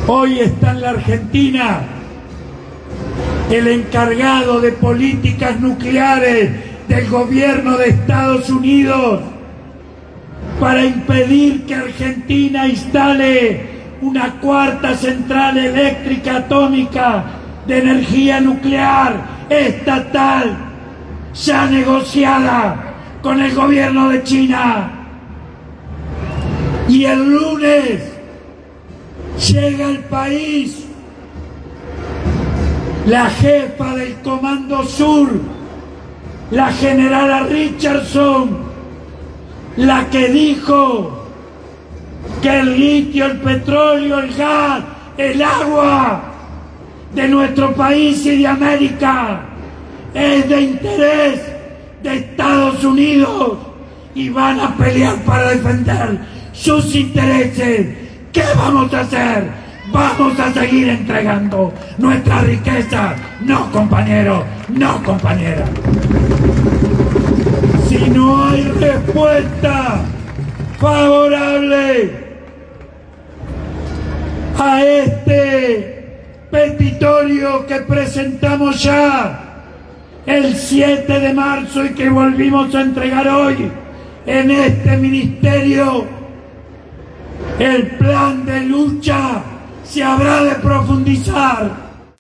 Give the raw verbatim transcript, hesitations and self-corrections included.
Hoy está en la Argentina el encargado de políticas nucleares del gobierno de Estados Unidos para impedir que Argentina instale una cuarta central eléctrica atómica de energía nuclear estatal ya negociada con el gobierno de China. Y el lunes llega al país la jefa del Comando Sur, la generala Richardson, la que dijo que el litio, el petróleo, el gas, el agua de nuestro país y de América es de interés de Estados Unidos y van a pelear para defender sus intereses. ¿Qué vamos a hacer? Vamos a seguir entregando nuestra riqueza. No, compañeros, no, compañeras. Si no hay respuesta favorable a este petitorio que presentamos ya el siete de marzo y que volvimos a entregar hoy en este ministerio, el plan de lucha se habrá de profundizar